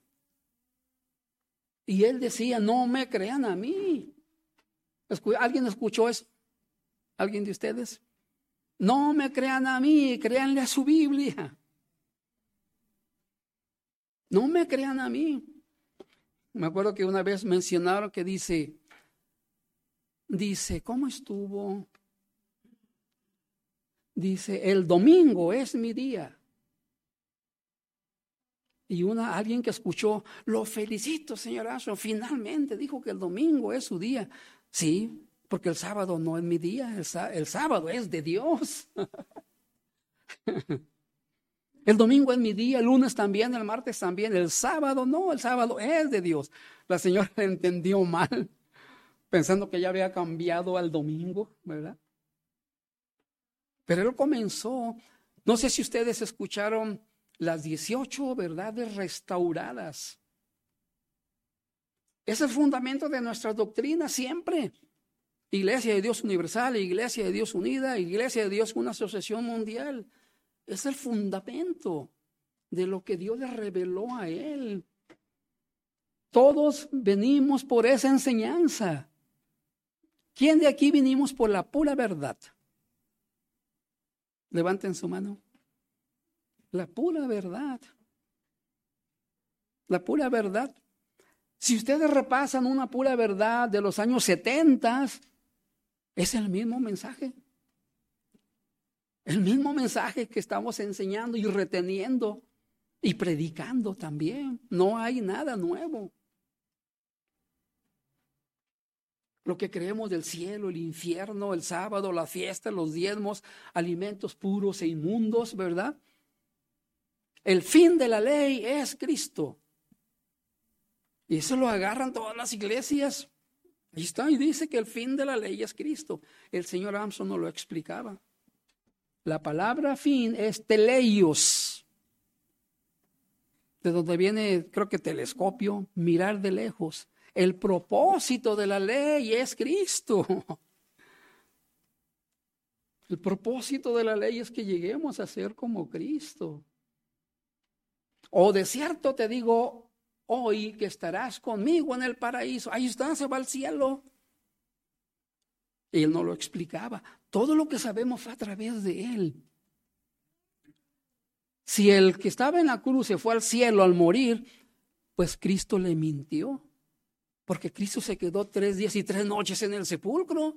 Y él decía, no me crean a mí. ¿Alguien escuchó eso? ¿Alguien de ustedes? No me crean a mí, créanle a su Biblia. No me crean a mí. Me acuerdo que una vez mencionaron que dice, ¿cómo estuvo? Dice, el domingo es mi día. Y alguien que escuchó, lo felicito, señor Armstrong, finalmente dijo que el domingo es su día. Sí, porque el sábado no es mi día, el sábado es de Dios. El domingo es mi día, el lunes también, el martes también, el sábado no, el sábado es de Dios. La señora entendió mal, pensando que ya había cambiado al domingo, ¿verdad? Pero él comenzó, no sé si ustedes escucharon las 18 verdades restauradas. Es el fundamento de nuestra doctrina siempre. Iglesia de Dios Universal, Iglesia de Dios Unida, Iglesia de Dios una asociación mundial. Es el fundamento de lo que Dios le reveló a él. Todos venimos por esa enseñanza. ¿Quién de aquí vinimos por la pura verdad? Levanten su mano. La pura verdad. La pura verdad. Si ustedes repasan una pura verdad de los años 70, es el mismo mensaje. El mismo mensaje que estamos enseñando y reteniendo y predicando también. No hay nada nuevo. Lo que creemos del cielo, el infierno, el sábado, la fiesta, los diezmos, alimentos puros e inmundos, ¿verdad? El fin de la ley es Cristo. Y eso lo agarran todas las iglesias. Ahí está, y dice que el fin de la ley es Cristo. El señor Armstrong nos lo explicaba. La palabra fin es teleios, de donde viene, creo que telescopio, mirar de lejos. El propósito de la ley es Cristo. El propósito de la ley es que lleguemos a ser como Cristo. O de cierto te digo hoy que estarás conmigo en el paraíso. Ahí está, se va al cielo. Y él no lo explicaba. Todo lo que sabemos fue a través de él. Si el que estaba en la cruz se fue al cielo al morir, pues Cristo le mintió. Porque Cristo se quedó 3 días y 3 noches en el sepulcro.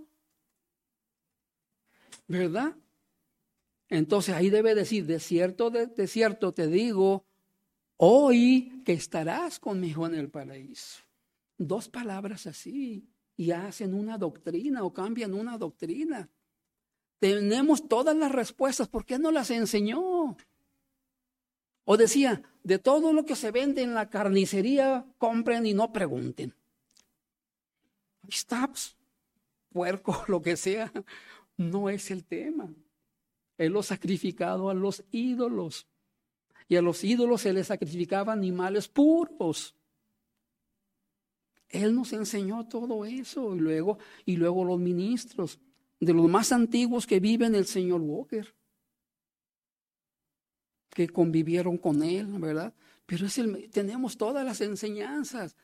¿Verdad? Entonces ahí debe decir, de cierto te digo, hoy que estarás conmigo en el paraíso. 2 palabras así y hacen una doctrina o cambian una doctrina. Tenemos todas las respuestas, ¿por qué no las enseñó? O decía, de todo lo que se vende en la carnicería, compren y no pregunten. Ahí está, pues, puerco, lo que sea, no es el tema. Él lo sacrificado a los ídolos. Y a los ídolos se les sacrificaba animales puros. Él nos enseñó todo eso. Y luego los ministros, de los más antiguos que viven, el señor Walker, que convivieron con él, ¿verdad? Pero tenemos todas las enseñanzas.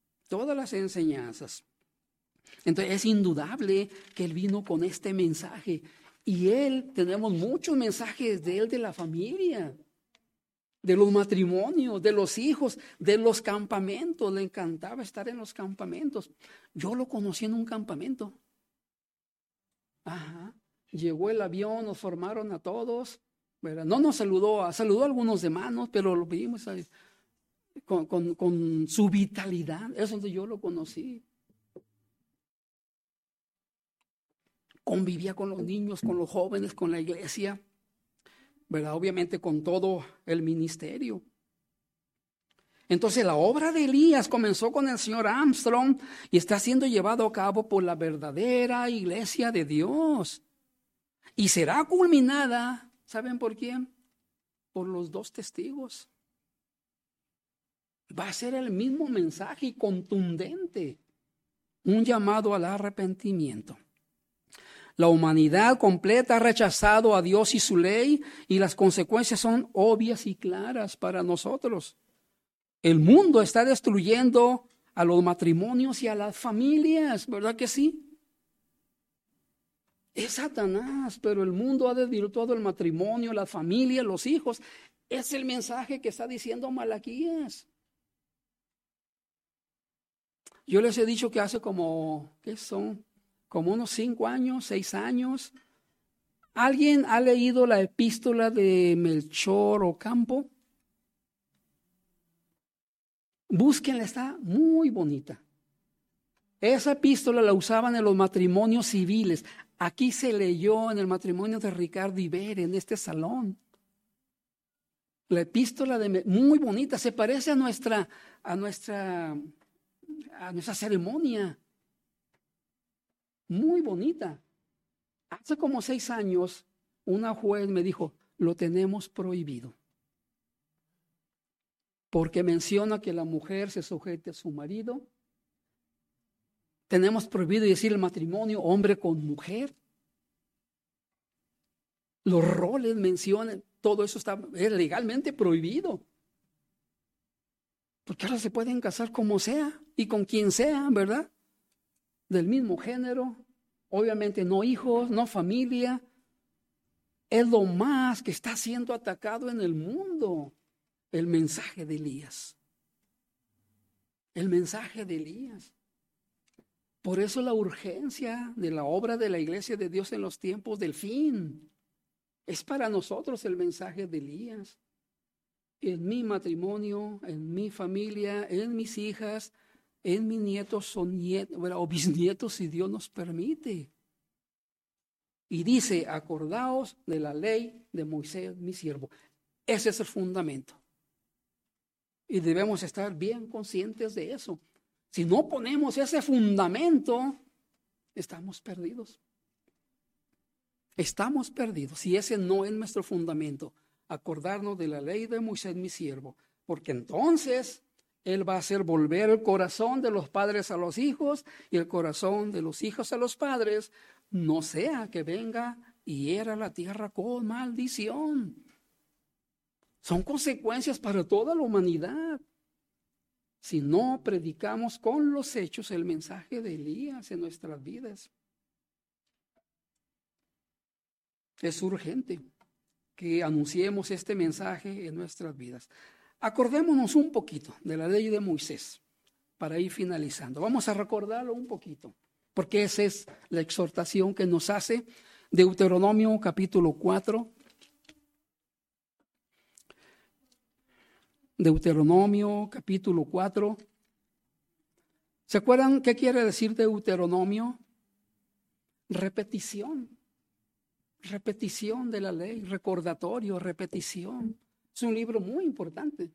Entonces es indudable que él vino con este mensaje. Y tenemos muchos mensajes de él, de la familia, de los matrimonios, de los hijos, de los campamentos. Le encantaba estar en los campamentos. Yo lo conocí en un campamento. Ajá. Llegó el avión, nos formaron a todos, ¿verdad? No nos saludó a algunos de manos, pero lo vimos ahí, con su vitalidad. Eso es donde yo lo conocí. Convivía con los niños, con los jóvenes, con la iglesia, ¿verdad? Obviamente con todo el ministerio. Entonces la obra de Elías comenzó con el señor Armstrong y está siendo llevado a cabo por la verdadera iglesia de Dios. Y será culminada, ¿saben por quién? Por los 2 testigos. Va a ser el mismo mensaje contundente, un llamado al arrepentimiento. La humanidad completa ha rechazado a Dios y su ley, y las consecuencias son obvias y claras para nosotros. El mundo está destruyendo a los matrimonios y a las familias, ¿verdad que sí? Es Satanás, pero el mundo ha desvirtuado el matrimonio, las familias, los hijos. Es el mensaje que está diciendo Malaquías. Yo les he dicho que hace como unos 5 años, 6 años. ¿Alguien ha leído la epístola de Melchor Ocampo? Búsquenla, está muy bonita. Esa epístola la usaban en los matrimonios civiles. Aquí se leyó en el matrimonio de Ricardo Iber, en este salón. La epístola muy bonita, se parece a nuestra ceremonia. Muy bonita. Hace como 6 años, una juez me dijo, lo tenemos prohibido. Porque menciona que la mujer se sujete a su marido, Tenemos prohibido decir el matrimonio hombre con mujer. Los roles mencionan, todo eso es legalmente prohibido. Porque ahora se pueden casar como sea y con quien sea, ¿verdad? Del mismo género. Obviamente no hijos, no familia. Es lo más que está siendo atacado en el mundo. El mensaje de Elías. El mensaje de Elías. Por eso la urgencia de la obra de la iglesia de Dios en los tiempos del fin. Es para nosotros el mensaje de Elías. En mi matrimonio, en mi familia, en mis hijas, en mis nietos o bisnietos, si Dios nos permite. Y dice, acordaos de la ley de Moisés, mi siervo. Ese es el fundamento. Y debemos estar bien conscientes de eso. Si no ponemos ese fundamento, estamos perdidos. Estamos perdidos. Si ese no es nuestro fundamento, acordarnos de la ley de Moisés, mi siervo. Porque entonces Él va a hacer volver el corazón de los padres a los hijos y el corazón de los hijos a los padres, no sea que venga y hiera la tierra con maldición. Son consecuencias para toda la humanidad. Si no predicamos con los hechos el mensaje de Elías en nuestras vidas. Es urgente que anunciemos este mensaje en nuestras vidas. Acordémonos un poquito de la ley de Moisés para ir finalizando. Vamos a recordarlo un poquito, porque esa es la exhortación que nos hace Deuteronomio capítulo 4. Deuteronomio capítulo 4. ¿Se acuerdan qué quiere decir Deuteronomio? Repetición. Repetición de la ley, recordatorio, repetición. Es un libro muy importante.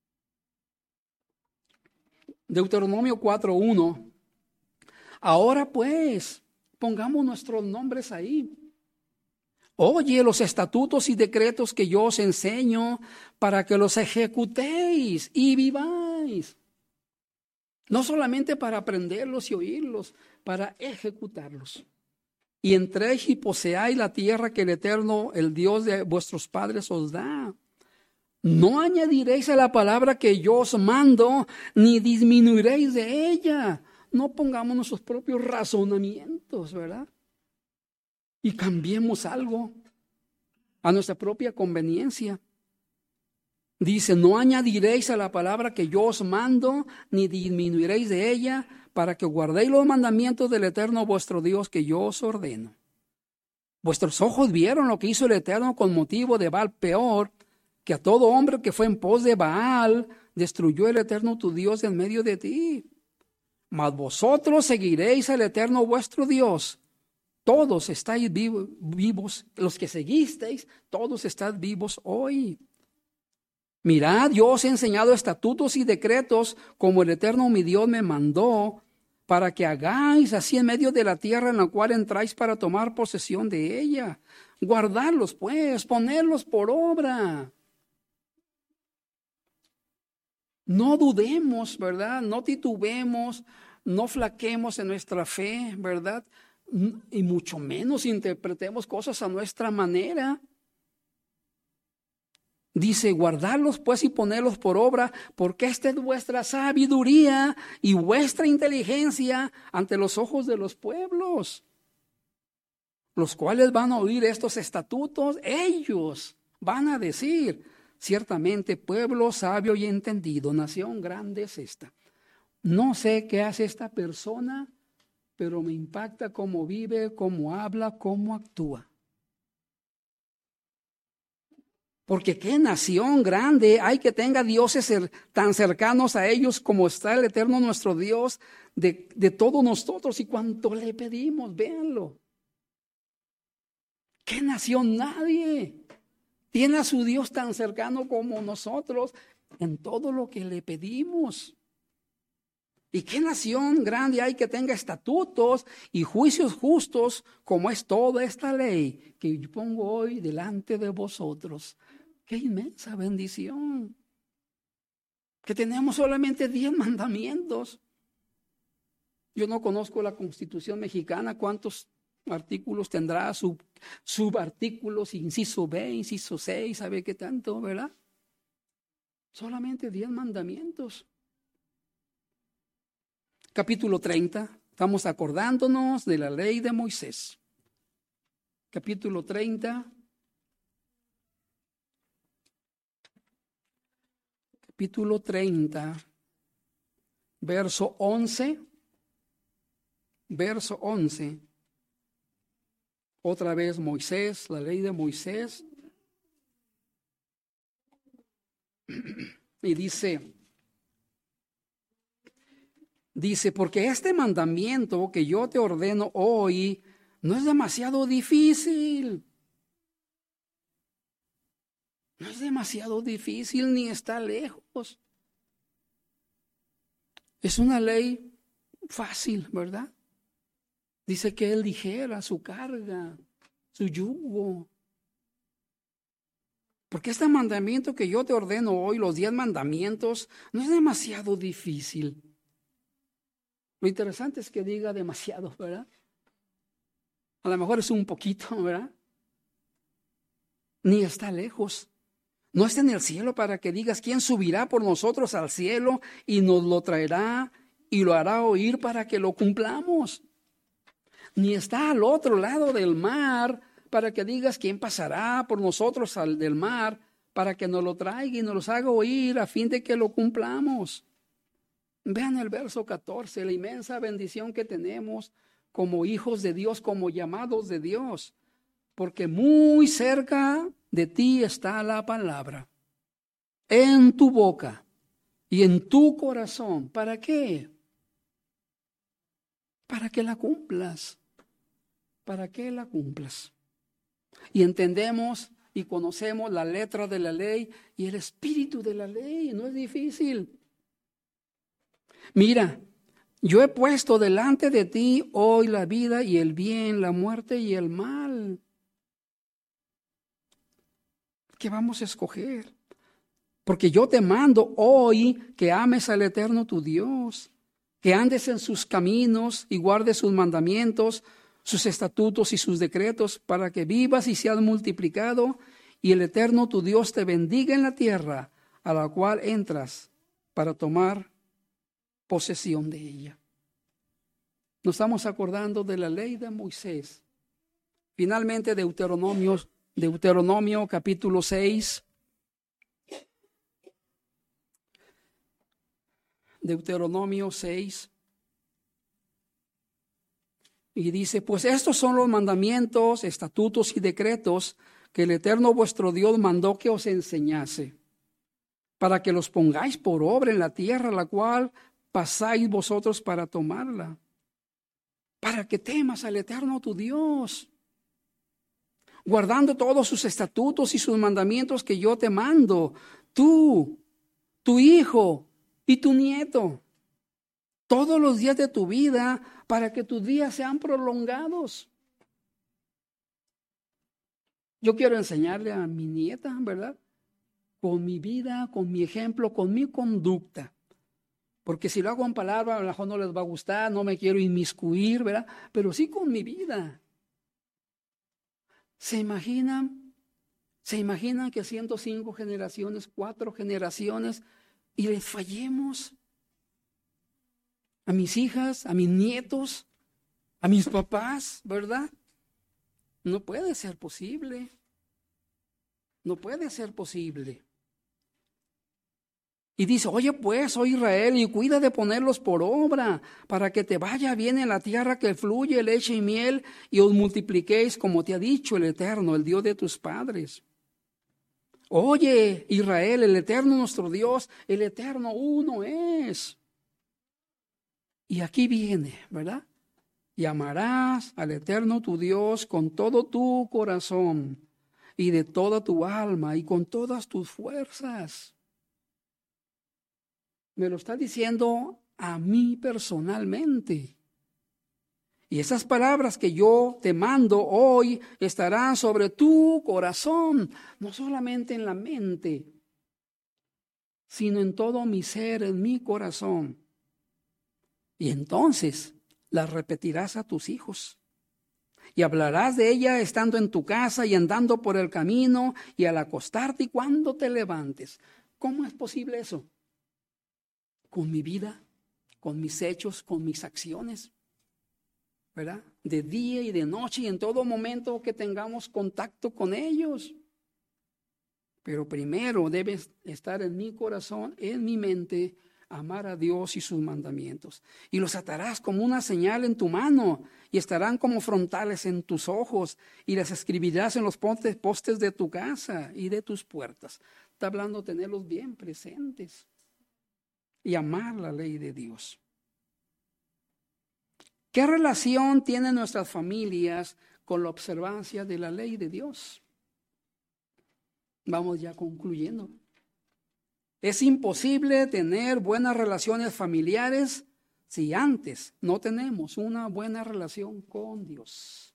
Deuteronomio 4:1. Ahora pues, pongamos nuestros nombres ahí. Oye los estatutos y decretos que yo os enseño para que los ejecutéis y viváis. No solamente para aprenderlos y oírlos, para ejecutarlos. Y entréis y poseáis la tierra que el Eterno, el Dios de vuestros padres, os da. No añadiréis a la palabra que yo os mando, ni disminuiréis de ella. No pongamos nuestros propios razonamientos, ¿verdad? Y cambiemos algo a nuestra propia conveniencia. Dice, no añadiréis a la palabra que yo os mando, ni disminuiréis de ella, para que guardéis los mandamientos del Eterno vuestro Dios que yo os ordeno. Vuestros ojos vieron lo que hizo el Eterno con motivo de Baal Peor, que a todo hombre que fue en pos de Baal, destruyó el Eterno tu Dios en medio de ti. Mas vosotros seguiréis al Eterno vuestro Dios. Todos estáis vivos, los que seguisteis, todos estáis vivos hoy. Mirad, yo os he enseñado estatutos y decretos como el Eterno mi Dios me mandó, para que hagáis así en medio de la tierra en la cual entráis para tomar posesión de ella. Guardarlos pues, ponerlos por obra. No dudemos, ¿verdad? No titubemos, no flaquemos en nuestra fe, ¿verdad? Y mucho menos interpretemos cosas a nuestra manera. Dice, guardarlos pues y ponerlos por obra, porque esta es vuestra sabiduría y vuestra inteligencia ante los ojos de los pueblos, los cuales van a oír estos estatutos. Ellos van a decir, ciertamente pueblo sabio y entendido, nación grande es esta. No sé qué hace esta persona, pero me impacta cómo vive, cómo habla, cómo actúa. Porque qué nación grande hay que tenga dioses tan cercanos a ellos como está el Eterno nuestro Dios de todos nosotros y cuanto le pedimos, véanlo. ¿Qué nación? Nadie tiene a su Dios tan cercano como nosotros en todo lo que le pedimos. ¿Y qué nación grande hay que tenga estatutos y juicios justos como es toda esta ley que yo pongo hoy delante de vosotros? ¡Qué inmensa bendición! Que tenemos solamente 10 mandamientos. Yo no conozco la Constitución mexicana, cuántos artículos tendrá, subartículos, inciso B, inciso 6, ¿sabe qué tanto, verdad? Solamente 10 mandamientos. Capítulo 30, estamos acordándonos de la ley de Moisés. Capítulo 30. Capítulo 30, verso 11. Verso 11. Otra vez Moisés, la ley de Moisés. Y dice, porque este mandamiento que yo te ordeno hoy no es demasiado difícil. No es demasiado difícil ni está lejos. Es una ley fácil, ¿verdad? Dice que es ligera su carga, su yugo. Porque este mandamiento que yo te ordeno hoy, los 10 mandamientos, no es demasiado difícil. Lo interesante es que diga demasiado, ¿verdad? A lo mejor es un poquito, ¿verdad? Ni está lejos. No está en el cielo para que digas quién subirá por nosotros al cielo y nos lo traerá y lo hará oír para que lo cumplamos. Ni está al otro lado del mar para que digas quién pasará por nosotros del mar para que nos lo traiga y nos los haga oír a fin de que lo cumplamos. Vean el verso 14, la inmensa bendición que tenemos como hijos de Dios, como llamados de Dios, porque muy cerca de ti está la palabra, en tu boca y en tu corazón. ¿Para qué? Para que la cumplas. Para que la cumplas. Y entendemos y conocemos la letra de la ley y el espíritu de la ley. No es difícil. Mira, yo he puesto delante de ti hoy la vida y el bien, la muerte y el mal. ¿Qué vamos a escoger? Porque yo te mando hoy que ames al Eterno tu Dios, que andes en sus caminos y guardes sus mandamientos, sus estatutos y sus decretos, para que vivas y seas multiplicado, y el Eterno tu Dios te bendiga en la tierra a la cual entras para tomar posesión de ella. Nos estamos acordando de la ley de Moisés. Finalmente, Deuteronomio capítulo 6. Deuteronomio 6. Y dice, pues estos son los mandamientos, estatutos y decretos que el Eterno vuestro Dios mandó que os enseñase, para que los pongáis por obra en la tierra, la cual pasáis vosotros para tomarla, para que temas al Eterno tu Dios, guardando todos sus estatutos y sus mandamientos que yo te mando, tú, tu hijo y tu nieto, todos los días de tu vida, para que tus días sean prolongados. Yo quiero enseñarle a mi nieta, ¿verdad? Con mi vida, con mi ejemplo, con mi conducta. Porque si lo hago en palabra, a lo mejor no les va a gustar, no me quiero inmiscuir, ¿verdad? Pero sí con mi vida. ¿Se imaginan que 105 generaciones, 4 generaciones, y les fallemos? A mis hijas, a mis nietos, a mis papás, ¿verdad? No puede ser posible. No puede ser posible. Y dice, oye pues, oh Israel, y cuida de ponerlos por obra, para que te vaya bien en la tierra que fluye leche y miel, y os multipliquéis como te ha dicho el Eterno, el Dios de tus padres. Oye, Israel, el Eterno nuestro Dios, el Eterno uno es. Y aquí viene, ¿verdad? Y amarás al Eterno tu Dios con todo tu corazón y de toda tu alma y con todas tus fuerzas. Me lo está diciendo a mí personalmente. Y esas palabras que yo te mando hoy estarán sobre tu corazón, no solamente en la mente, sino en todo mi ser, en mi corazón. Y entonces la repetirás a tus hijos. Y hablarás de ella estando en tu casa y andando por el camino y al acostarte y cuando te levantes. ¿Cómo es posible eso? Con mi vida, con mis hechos, con mis acciones, ¿verdad? De día y de noche y en todo momento que tengamos contacto con ellos. Pero primero debe estar en mi corazón, en mi mente, amar a Dios y sus mandamientos. Y los atarás como una señal en tu mano y estarán como frontales en tus ojos y las escribirás en los postes de tu casa y de tus puertas. Está hablando de tenerlos bien presentes y amar la ley de Dios. ¿Qué relación tienen nuestras familias con la observancia de la ley de Dios? Vamos ya concluyendo. Es imposible tener buenas relaciones familiares si antes no tenemos una buena relación con Dios.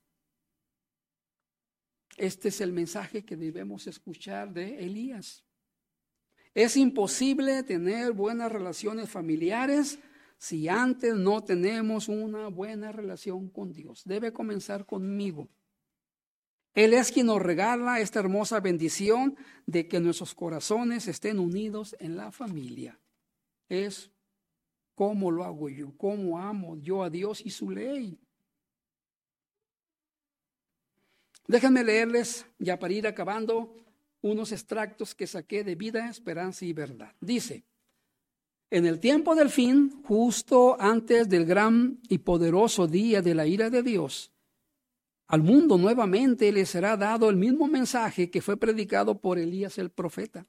Este es el mensaje que debemos escuchar de Elías. Es imposible tener buenas relaciones familiares si antes no tenemos una buena relación con Dios. Debe comenzar conmigo. Él es quien nos regala esta hermosa bendición de que nuestros corazones estén unidos en la familia. Es cómo lo hago yo, cómo amo yo a Dios y su ley. Déjenme leerles, ya para ir acabando, unos extractos que saqué de Vida, Esperanza y Verdad. Dice: en el tiempo del fin, justo antes del gran y poderoso día de la ira de Dios, al mundo nuevamente le será dado el mismo mensaje que fue predicado por Elías el profeta.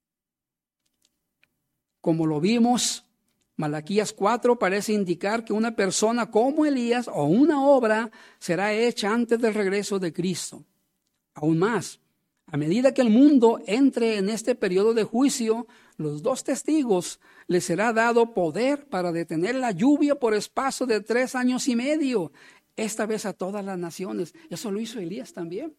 Como lo vimos, Malaquías 4 parece indicar que una persona como Elías o una obra será hecha antes del regreso de Cristo. Aún más, a medida que el mundo entre en este periodo de juicio, los dos testigos les será dado poder para detener la lluvia por espacio de 3 años y medio. Esta vez a todas las naciones. Eso lo hizo Elías también.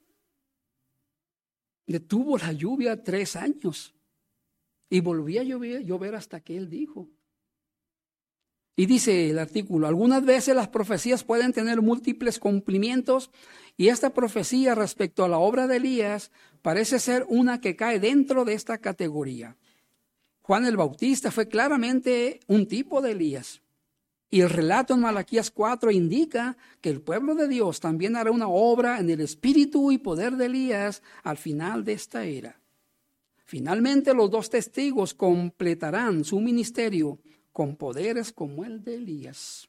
Detuvo la lluvia 3 años. Y volvía a llover hasta que él dijo. Y dice el artículo: algunas veces las profecías pueden tener múltiples cumplimientos y esta profecía respecto a la obra de Elías parece ser una que cae dentro de esta categoría. Juan el Bautista fue claramente un tipo de Elías. Y el relato en Malaquías 4 indica que el pueblo de Dios también hará una obra en el espíritu y poder de Elías al final de esta era. Finalmente, los dos testigos completarán su ministerio con poderes como el de Elías.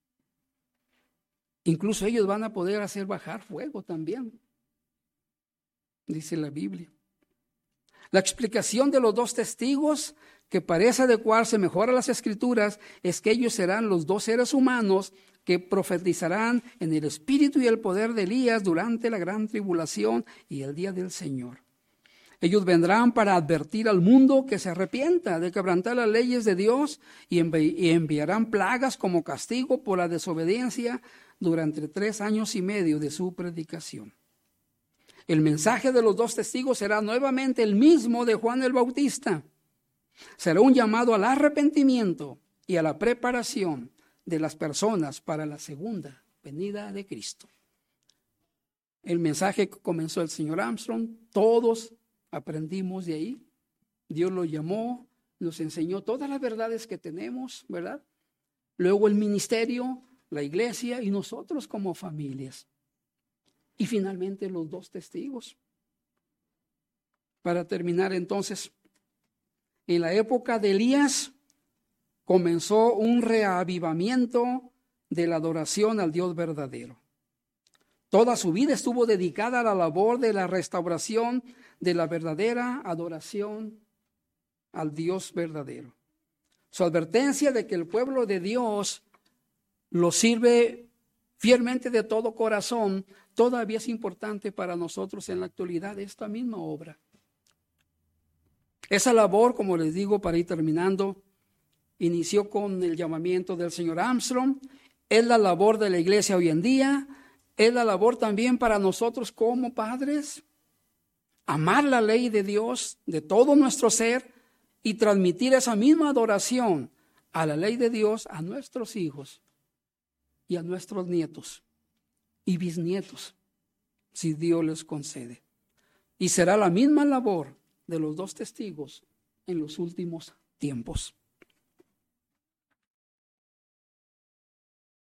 Incluso ellos van a poder hacer bajar fuego también, dice la Biblia. La explicación de los dos testigos, que parece adecuarse mejor a las Escrituras, es que ellos serán los dos seres humanos que profetizarán en el espíritu y el poder de Elías durante la gran tribulación y el día del Señor. Ellos vendrán para advertir al mundo que se arrepienta de quebrantar las leyes de Dios y enviarán plagas como castigo por la desobediencia durante 3 años y medio de su predicación. El mensaje de los dos testigos será nuevamente el mismo de Juan el Bautista. Será un llamado al arrepentimiento y a la preparación de las personas para la segunda venida de Cristo. El mensaje que comenzó el señor Armstrong, todos aprendimos de ahí. Dios lo llamó, nos enseñó todas las verdades que tenemos, ¿verdad? Luego el ministerio, la iglesia y nosotros como familias. Y finalmente los dos testigos. Para terminar entonces, en la época de Elías comenzó un reavivamiento de la adoración al Dios verdadero. Toda su vida estuvo dedicada a la labor de la restauración de la verdadera adoración al Dios verdadero. Su advertencia de que el pueblo de Dios lo sirve fielmente de todo corazón todavía es importante para nosotros en la actualidad de esta misma obra. Esa labor, como les digo, para ir terminando, inició con el llamamiento del señor Armstrong. Es la labor de la iglesia hoy en día. Es la labor también para nosotros como padres. Amar la ley de Dios de todo nuestro ser y transmitir esa misma adoración a la ley de Dios a nuestros hijos y a nuestros nietos y bisnietos, si Dios les concede. Y será la misma labor de los dos testigos en los últimos tiempos.